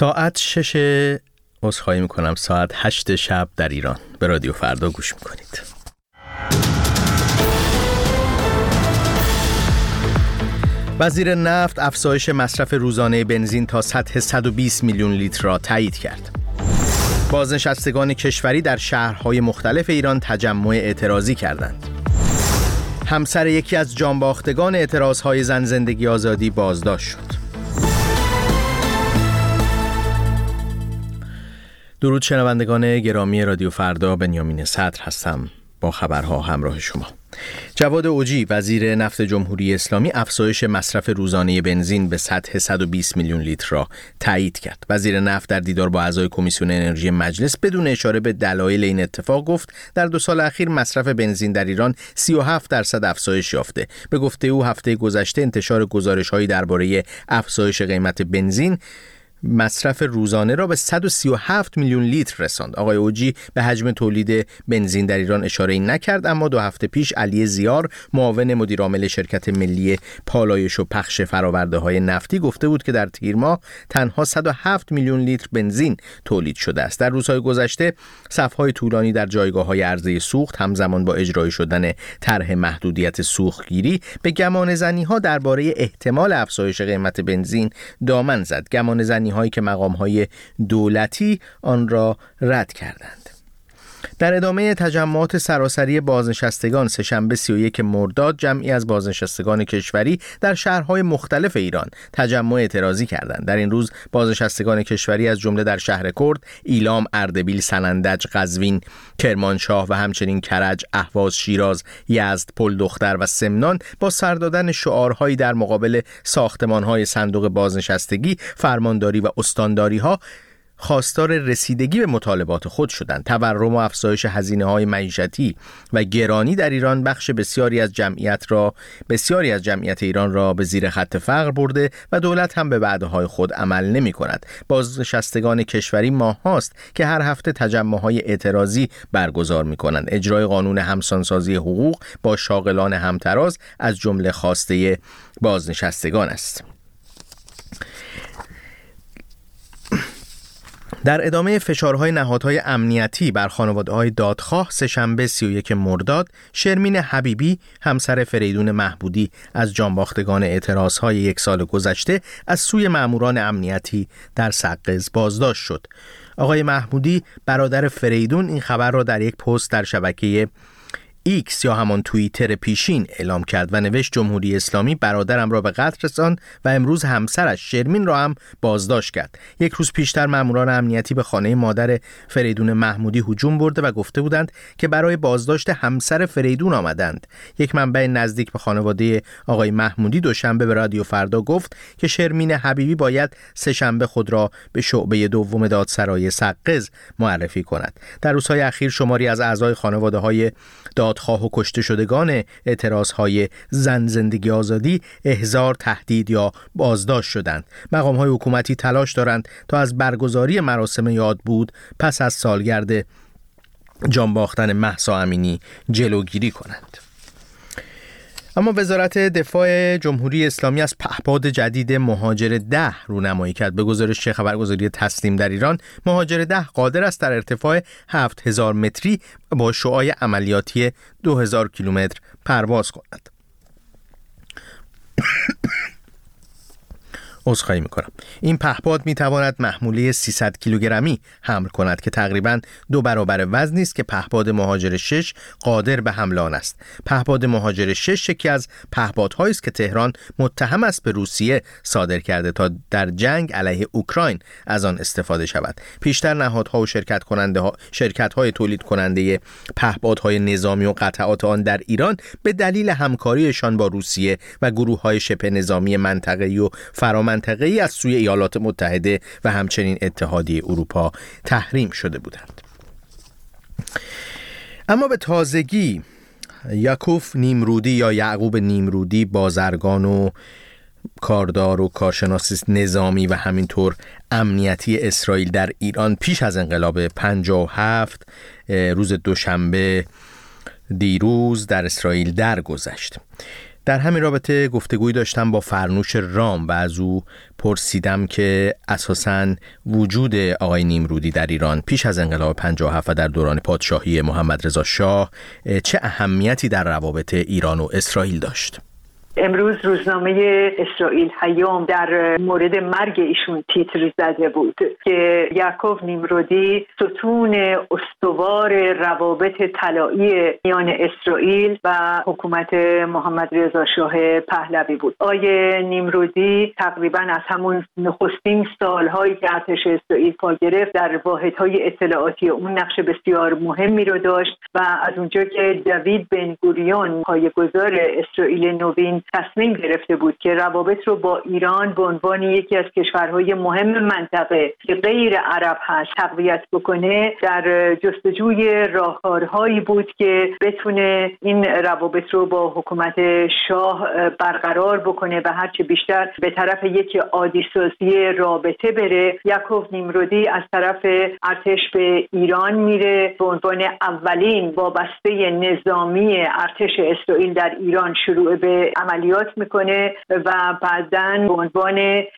ساعت 6 عذرخواهی میکنم ساعت 8 شب در ایران به رادیو فردا گوش میکنید. وزیر نفت افزایش مصرف روزانه بنزین تا سطح 120 میلیون لیتر را تایید کرد. بازنشستگان کشوری در شهرهای مختلف ایران تجمع اعتراضی کردند. همسر یکی از جانباختگان اعتراضهای زن زندگی آزادی بازداشت شد. درود شنوندگان گرامی رادیو فردا، بنیامین صدر هستم با خبرها همراه شما. جواد اوجی وزیر نفت جمهوری اسلامی افزایش مصرف روزانه بنزین به سطح 120 میلیون لیتر را تایید کرد. وزیر نفت در دیدار با اعضای کمیسیون انرژی مجلس بدون اشاره به دلایل این اتفاق گفت در 2 سال اخیر مصرف بنزین در ایران 37% افزایش یافته. به گفته او هفته گذشته انتشار گزارش‌هایی درباره افزایش قیمت بنزین مصرف روزانه را به 137 میلیون لیتر رساند. آقای اوجی به حجم تولید بنزین در ایران اشاره نکرد، اما 2 هفته پیش علی زیار معاون مدیر عامل شرکت ملی پالایش و پخش فرآورده‌های نفتی گفته بود که در تیر ماه تنها 107 میلیون لیتر بنزین تولید شده است. در روزهای گذشته صف‌های طولانی در جایگاه‌های عرضه سوخت همزمان با اجرای شدن طرح محدودیت سوختگیری به گمانه‌زنی‌ها درباره احتمال افزایش قیمت بنزین دامن زد. گمانه‌زنی هایی که مقام‌های دولتی آن را رد کردند. در ادامه تجمعات سراسری بازنشستگان سه‌شنبه 31 مرداد جمعی از بازنشستگان کشوری در شهرهای مختلف ایران تجمع اعتراضی کردند. در این روز بازنشستگان کشوری از جمله در شهر کرد، ایلام، اردبیل، سنندج، قزوین، کرمانشاه و همچنین کرج، اهواز، شیراز، یزد، پلدختر و سمنان با سر دادن شعارهایی در مقابل ساختمان‌های صندوق بازنشستگی، فرمانداری و استانداری‌ها خواستار رسیدگی به مطالبات خود شدند. تورم و افزایش هزینه‌های معیشتی و گرانی در ایران بخش بسیاری از جمعیت ایران را به زیر خط فقر برده و دولت هم به وعده‌های خود عمل نمی‌کند. بازنشستگان کشوری ماه‌هاست که هر هفته تجمع‌های اعتراضی برگزار می‌کنند. اجرای قانون همسانسازی حقوق با شاغلان همتراز از جمله خواسته بازنشستگان است. در ادامه فشارهای نهادهای امنیتی بر خانواده‌های دادخواه سه‌شنبه 31 مرداد شرمین حبیبی همسر فریدون محمودی از جانباختگان اعتراضهای 1 سال گذشته از سوی ماموران امنیتی در سقز بازداشت شد. آقای محمودی برادر فریدون این خبر را در یک پست در شبکه ایکس یا همان توییتر پیشین اعلام کرد و نوشت جمهوری اسلامی برادرم را به قتل رساند و امروز همسرش شرمین را هم بازداشت کرد. 1 روز پیشتر ماموران امنیتی به خانه مادر فریدون محمودی هجوم برده و گفته بودند که برای بازداشت همسر فریدون آمدند. یک منبع نزدیک به خانواده آقای محمودی دوشنبه به رادیو فردا گفت که شرمین حبیبی باید سه‌شنبه خود را به شعبه دوم دادسرای سقز معرفی کند. در روزهای اخیر شماری از اعضای خانواده‌های دادخواه و کشته شدگان اعتراضهای زن زندگی آزادی احضار، تهدید یا بازداشت شدند. مقام‌های حکومتی تلاش دارند تا از برگزاری مراسم یادبود پس از سالگرد جانباختن مهسا امینی جلوگیری کنند. اما وزارت دفاع جمهوری اسلامی از پهپاد جدید مهاجر 10 رونمایی کرد. به گزارش خبرگزاری تسنیم در ایران، مهاجر 10 قادر است در ارتفاع 7000 متری با شعاع عملیاتی 2000 کیلومتر پرواز کند. عذرخواهی میکنم. این پهپاد میتواند محموله 300 کیلوگرمی حمل کند که تقریباً 2 برابر وزنی است که پهپاد مهاجر 6 قادر به حمل آن است. پهپاد مهاجر 6 یکی از پهپادهایی است که تهران متهم است به روسیه صادر کرده تا در جنگ علیه اوکراین از آن استفاده شود. پیشتر نهادها و شرکت‌های تولید کننده پهپادهای نظامی و قطعات آن در ایران به دلیل همکاریشان با روسیه و گروه‌های شبه نظامی منطقه‌ای و منطقه‌ای از سوی ایالات متحده و همچنین اتحادیه اروپا تحریم شده بودند. اما به تازگی یعقوب نیمرودی یا یعقوب نیمرودی، بازرگان و کاردار و کارشناس نظامی و همینطور امنیتی اسرائیل در ایران پیش از انقلاب 57 روز دوشنبه دیروز در اسرائیل درگذشت. در همین رابطه گفتگوی داشتم با فرنوش رام و از او پرسیدم که اساساً وجود آقای نیمرودی در ایران پیش از انقلاب 57 و در دوران پادشاهی محمد رضا شاه چه اهمیتی در روابط ایران و اسرائیل داشت. امروز روزنامه اسرائیل هیام در مورد مرگ ایشون تیتر زده بود که یعقوب نیمرودی ستون استوار روابط طلایی میان اسرائیل و حکومت محمد رضا شاه پهلوی بود. آقای نیمرودی تقریبا از همون نخستین سالهایی که ارتش اسرائیل پا گرفت در واحدهای اطلاعاتی اون نقش بسیار مهمی رو داشت و از اونجا که دوید بن گوریون پایه‌گذار اسرائیل نوین تصمیم گرفته بود که روابط رو با ایران به عنوان یکی از کشورهای مهم منطقه که غیر عرب هست تقویت بکنه، در جستجوی راهکارهایی بود که بتونه این روابط رو با حکومت شاه برقرار بکنه و هرچه بیشتر به طرف یک عادی‌سازی رابطه بره. یعقوب نیمرودی از طرف ارتش به ایران میره، به عنوان اولین وابسته نظامی ارتش اسرائیل در ایران شروع به عملیات میکنه و بعداً به عنوان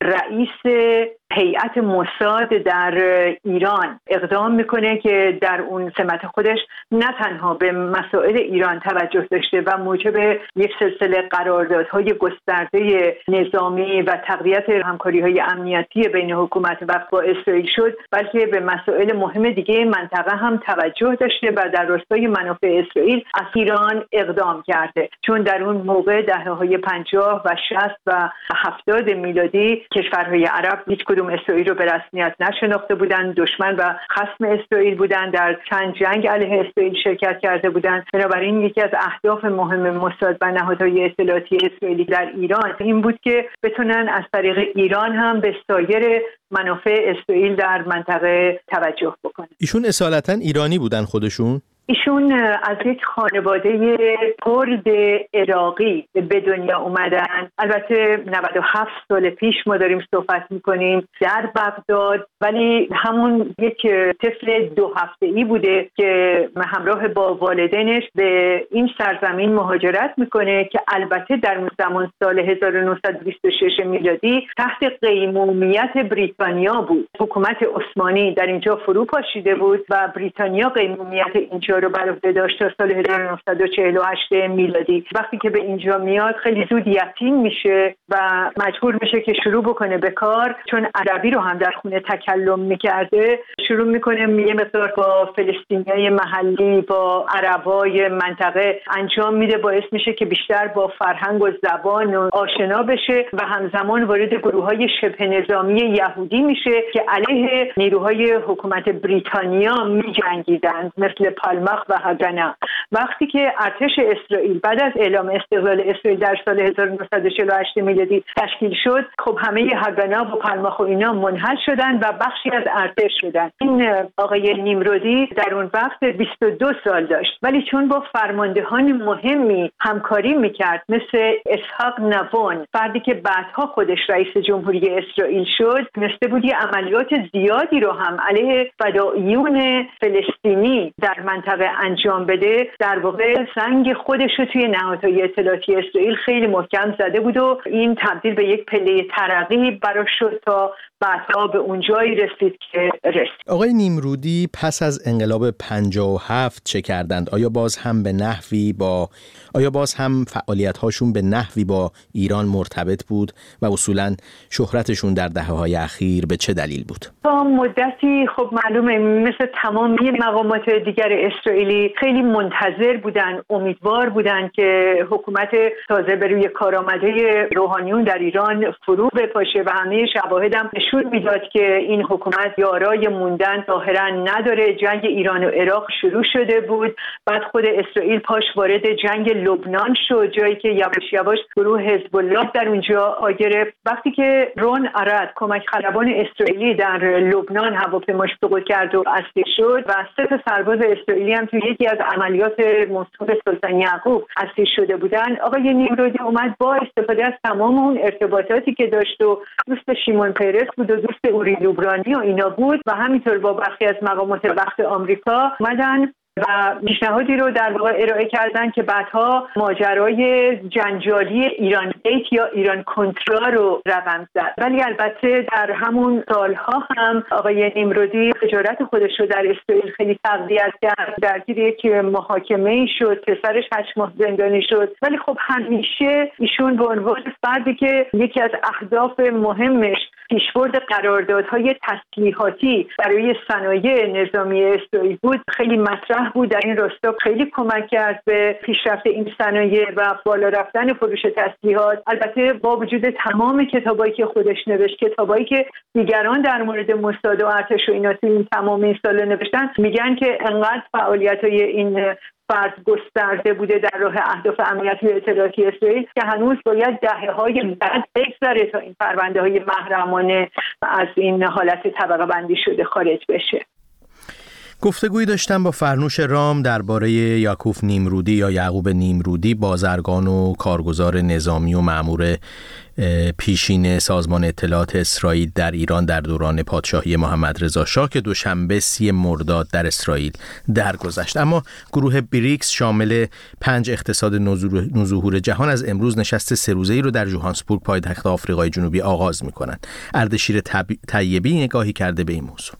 رئیس هیئت موساد در ایران اقدام میکنه که در اون سمت خودش نه تنها به مسائل ایران توجه داشته و موجب یک سلسله قراردادهای گسترده نظامی و تقویت همکاری‌های امنیتی بین حکومت و با اسرائیل شد، بلکه به مسائل مهم دیگه منطقه هم توجه داشته و در راستای منافع اسرائیل از ایران اقدام کرده، چون در اون موقع دهه‌های 50 و 60 و 70 میلادی کشورهای عرب هیچ کدوم اسرائیل رو به رسمیت نشناخته بودند، دشمن و خصم اسرائیل بودند، در چند جنگ علیه اسرائیل شرکت کرده بودند. بنابراین یکی از اهداف مهم موساد و نهادهای اطلاعاتی اسرائیلی در ایران این بود که بتونن از طریق ایران هم به سایر منافع اسرائیل در منطقه توجه بکنن. ایشون اصالتا ایرانی بودن خودشون؟ ایشون از یک خانواده کرد عراقی به دنیا اومدن. البته 97 سال پیش ما داریم صحبت میکنیم در بغداد، ولی همون یک طفل 2 هفته‌ای بوده که همراه با والدینش به این سرزمین مهاجرت میکنه که البته در اون زمان سال 1926 میلادی تحت قیمومیت بریتانیا بود. حکومت عثمانی در اینجا فرو پاشیده بود و بریتانیا قیمومیت اینجا رو بر عهده داشت تا سال 1948 میلادی. وقتی که به اینجا میاد خیلی زود یتیم میشه و مجبور میشه که شروع بکنه به کار، چون عربی رو هم در خونه تکلم میکرده. شروع میکنه یه مقدار با فلسطینیای محلی، با عربای منطقه انجام میده، باعث میشه که بیشتر با فرهنگ و زبان آشنا بشه و همزمان وارد گروه‌های شبه نظامی یهودی میشه که علیه نیروهای حکومت بریتانیا میجنگیدند، مثل پالماخ و هاگانا. وقتی که ارتش اسرائیل بعد از اعلام استقلال اسرائیل در سال 1948 میلادی تشکیل شد، خب همه هاگانا و پالماخ و اینا منحل شدن و بخشی از ارتش شدن. این آقای نیمرودی در اون وقت 22 سال داشت، ولی چون با فرماندهان مهمی همکاری میکرد مثل اسحاق نوون، فردی که بعدها خودش رئیس جمهوری اسرائیل شد، تونسته بود یه عملیات زیادی رو هم علیه فدائیون فلسطینی در منطقه انجام بده. در واقع سنگ خودش رو توی نهادهای اطلاعاتی اسرائیل خیلی محکم زده بود و این تبدیل به یک پله ترقی براش شد تا بعدها به اون جایی رسید که رسید. آقای نیمرودی پس از انقلاب 57 چه کردند؟ آیا باز هم فعالیت‌هاشون به نحوی با ایران مرتبط بود و اصولاً شهرتشون در دهه‌های اخیر به چه دلیل بود؟ تا مدتی خب معلومه مثل تمامی مقامات دیگر اسرائیلی خیلی منتظر بودن، امیدوار بودن که حکومت تازه بر روی کار آمده روحانیون در ایران فرو بپاشه و همه شواهد هم نشون میداد که این حکومت یارای موندن ظاهرا نداره. جنگ ایران و عراق شروع شده بود، بعد خود اسرائیل پاش وارد جنگ لبنان شد، جایی که یواش یواش گروه حزب الله در اونجا گرفت. وقتی که رون ارد کمک خلبان اسرائیلی در لبنان هواپیماش سقوط کرد و اسیر شد و 3 سرباز اسرائیلی هم توی یکی از عملیات موسوم به سلطان یعقوب اسیر شده بودن، آقای نیمرودی اومد با استفاده از تمام اون ارتباطاتی که داشت و دوست شیمون پرس بود و دوست اوری لوبرانی و اینا بود و همینطور با برخی از مقامات وقت آمریکا اومدن و پیشنهادی رو در واقع ارائه کردن که بعدها ماجرای جنجالی ایران گیت یا ایران کنترا رو رقم زد. ولی البته در همون سالها هم آقای نیمرودی تجارت خودش رو در اسرائیل خیلی تقویت کرد، درگیر یک محاکمه‌ای شد، پسرش 8 ماه زندانی شد. ولی خب همیشه ایشون به عنوان فردی که یکی از اهداف مهمش پیشبرد قراردادهای تسلیحاتی برای صنایع نظامی اسرائیل بود، خیلی مطرح بود. در این راستا خیلی کمک کرد به پیشرفت این صنایع و بالا رفتن فروش تسلیحات. البته با وجود تمام کتابایی که خودش نوشت، کتابایی که دیگران در مورد موساد و ارتش و اینا این تمام این سال نوشتن، میگن که انقدر فعالیت‌های این فرد گسترده بوده در راه اهداف امنیتی و اطلاعاتی اسرائیل که هنوز باید دهه‌های بعد بگذره تا این پرونده‌های محرمانه از این حالت طبقه بندی شده خارج بشه. گفتگویی داشتم با فرنوش رام درباره یاکوف نیمرودی یا یعقوب نیمرودی، بازرگان و کارگزار نظامی و مأمور پیشین سازمان اطلاعات اسرائیل در ایران در دوران پادشاهی محمد رضا شاه که دوشنبه 30 مرداد در اسرائیل درگذشت. اما گروه بریکس شامل 5 اقتصاد نوظهور جهان از امروز نشست 3 روزه‌ای رو در جوهانسبورگ پایتخت آفریقای جنوبی آغاز می‌کنند. اردشیر طیبی نگاهی کرده به این موضوع.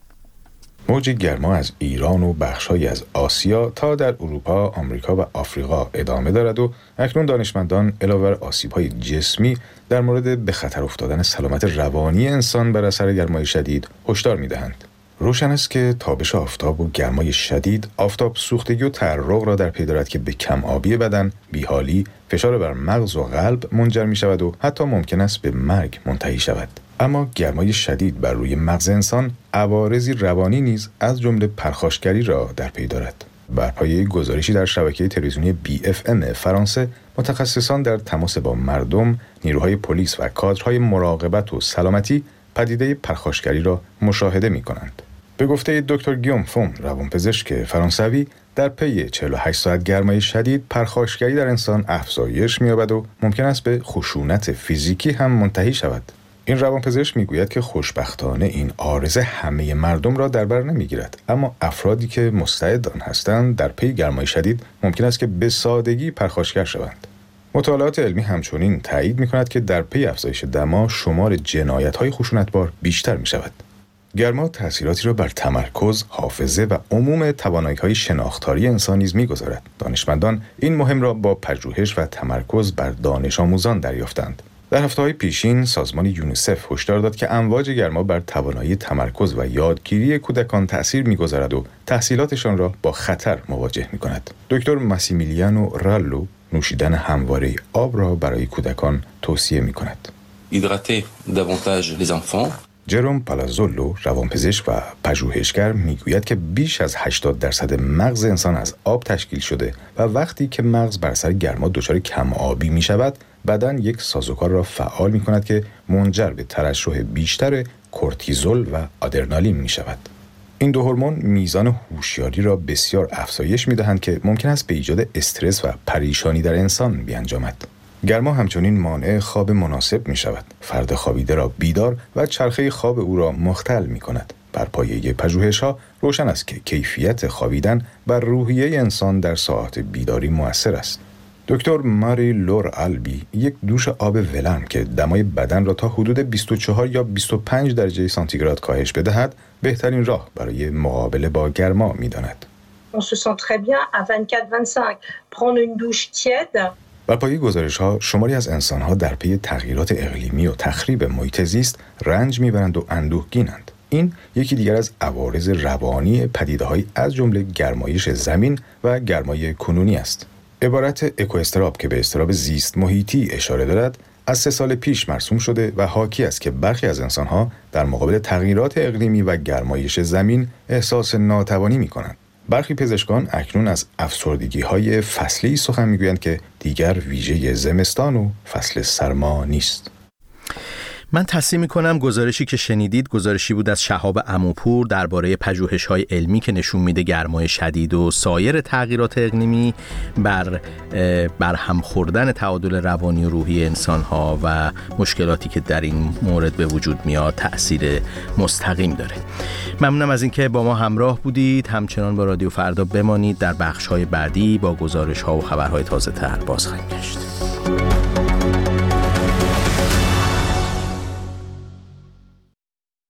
موج گرما از ایران و بخش‌هایی از آسیا تا در اروپا، آمریکا و آفریقا ادامه دارد و اکنون دانشمندان علاوه بر آسیب‌های جسمی در مورد به خطر افتادن سلامت روانی انسان بر اثر گرمای شدید هشدار می‌دهند. روشن است که تابش آفتاب و گرمای شدید، آفتاب سوختگی و تعرق را در پی دارد که به کم آبی بدن، بیحالی، فشار بر مغز و قلب منجر می‌شود و حتی ممکن است به مرگ منتهی شود. اما گرمای شدید بر روی مغز انسان عوارضی روانی نیز از جمله پرخاشگری را در پی دارد. بر پایه گزارشی در شبکه تلویزیونی BFM فرانسه، متخصصان در تماس با مردم، نیروهای پلیس و کادرهای مراقبت و سلامتی پدیده پرخاشگری را مشاهده می‌کنند. به گفته دکتر گیوم فوم، روانپزشک فرانسوی، در پی 48 ساعت گرمای شدید پرخاشگری در انسان افزایش می‌یابد و ممکن است به خشونت فیزیکی هم منتهی شود. این روانپزشک میگوید که خوشبختانه این عارضه همه مردم را در بر نمیگیرد، اما افرادی که مستعد آن هستند در پی گرمای شدید ممکن است که به سادگی پرخاشگر شوند. مطالعات علمی همچنین تایید می‌کند که در پی افزایش دما شمار جنایت‌های خشونتبار بیشتر می‌شود. گرما تأثیراتی را بر تمرکز، حافظه و عموم توانایی‌های شناختاری انسان نیز می‌گذارد. دانشمندان این مهم را با پژوهش و تمرکز بر دانش آموزان دریافتند. در هفته‌های پیشین سازمان یونیسف هشدار داد که امواج گرما بر توانایی تمرکز و یادگیری کودکان تأثیر می‌گذارد و تحصیلاتشان را با خطر مواجه می‌کند. دکتر ماسیمیلیانو رالو نوشیدن همواره آب را برای کودکان توصیه می‌کند. Hydrater davantage les enfants. جروم پالازولو، روانپزشک و پژوهشگر، میگوید که بیش از 80% مغز انسان از آب تشکیل شده و وقتی که مغز بر اثر گرما دچار کم آبی می شود، بدن یک سازوکار را فعال می کند که منجر به ترشح بیشتر کورتیزول و آدرنالین می شود. این دو هورمون میزان هوشیاری را بسیار افزایش می دهند که ممکن است به ایجاد استرس و پریشانی در انسان بیانجامد. گرما همچنین مانع خواب مناسب می شود. فرد خوابیده را بیدار و چرخه خواب او را مختل می کند. بر پایه پژوهش‌ها روشن است که کیفیت خوابیدن بر روحیه انسان در ساعات بیداری مؤثر است. دکتر ماری لور آلبی یک دوش آب ولرم که دمای بدن را تا حدود 24 یا 25 درجه سانتیگراد کاهش بدهد، بهترین راه برای مقابله با گرما می داند. On se sent très bien à 24-25. Prendre une douche tiède. بر پایه گزارش‌ها شماری از انسان‌ها در پی تغییرات اقلیمی و تخریب محیط زیست رنج می‌برند و اندوهگینند. این یکی دیگر از عوارض روانی پدیده‌های از جمله گرمایش زمین و گرمای کنونی است. عبارت اکواستراب که به اضطراب زیست محیطی اشاره دارد، از 3 سال پیش مرسوم شده و حاکی است که برخی از انسان‌ها در مقابل تغییرات اقلیمی و گرمایش زمین احساس ناتوانی می‌کنند. برخی پزشکان اکنون از افسردگی‌های فصلی سخن می‌گویند که دیگر ویژه زمستان و فصل سرما نیست. من تصحیح می‌کنم گزارشی که شنیدید گزارشی بود از شهاب عموپور درباره پژوهش‌های علمی که نشون میده گرمای شدید و سایر تغییرات اقلیمی بر هم خوردن تعادل روانی و روحی انسان‌ها و مشکلاتی که در این مورد به وجود میاد تأثیر مستقیم داره. ممنونم از اینکه با ما همراه بودید. همچنان با رادیو فردا بمانید. در بخش‌های بعدی با گزارش‌ها و خبرهای تازه‌تر باز خواهیم گشت.